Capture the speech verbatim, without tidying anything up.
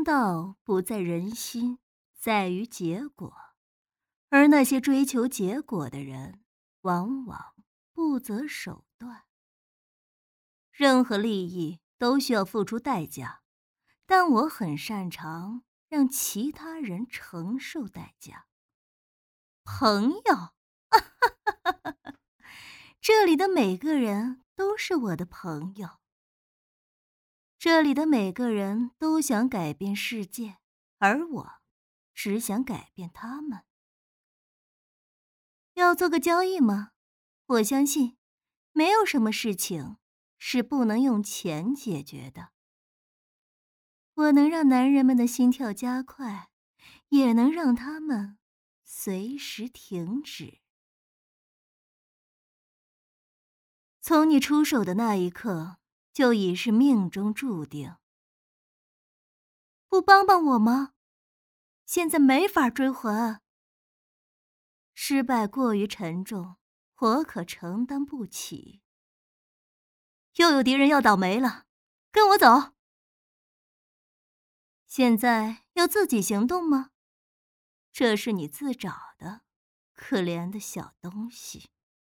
道不在人心，在于结果。而那些追求结果的人，往往不择手段。任何利益都需要付出代价，但我很擅长让其他人承受代价。朋友，这里的每个人都是我的朋友。这里的每个人都想改变世界，而我只想改变他们。要做个交易吗？我相信，没有什么事情是不能用钱解决的。我能让男人们的心跳加快，也能让他们随时停止。从你出手的那一刻，就已是命中注定。不帮帮我吗？现在没法追还。失败过于沉重，我可承担不起。又有敌人要倒霉了，跟我走。现在要自己行动吗？这是你自找的，可怜的小东西。